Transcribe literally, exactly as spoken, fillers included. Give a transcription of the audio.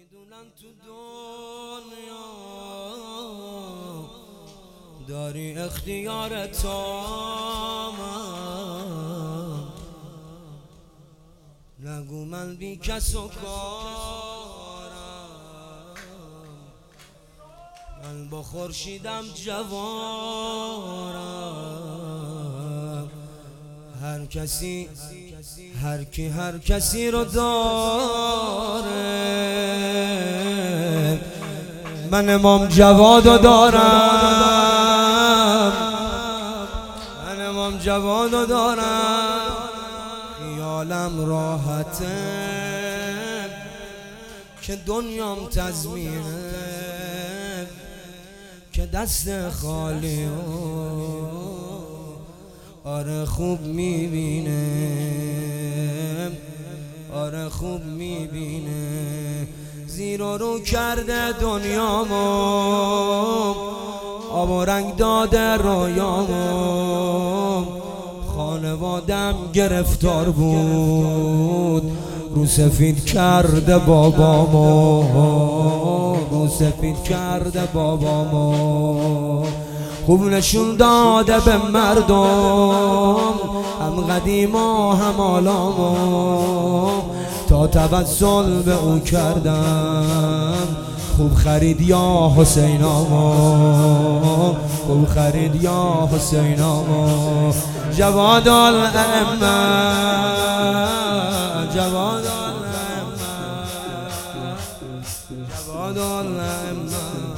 میدونم تو دنیا داری اختیار تامم، نگو من بی کس و کارم، من با خورشیدم جوارم. هر کسی هر کی هر کسی رو داره، من امام جوادو دارم، من امام جوادو دارم. خیالم راحته که دنیام تزمینه، که دست خالی و آره خوب میبینه، آره خوب میبینه. زیر و رو کرده دنیامو، آب و رنگ داده رویامو. خانوادم گرفتار بود، رو سفید کرده بابامو، رو سفید کرده بابامو. خوب نشون داده به مردم، هم قدیم و هم آلامو. تا توسل به او کردم، خوب خرید یا حسینامو، خوب خرید یا حسینامو. جواد الائمه، جواد الائمه، جواد الائمه.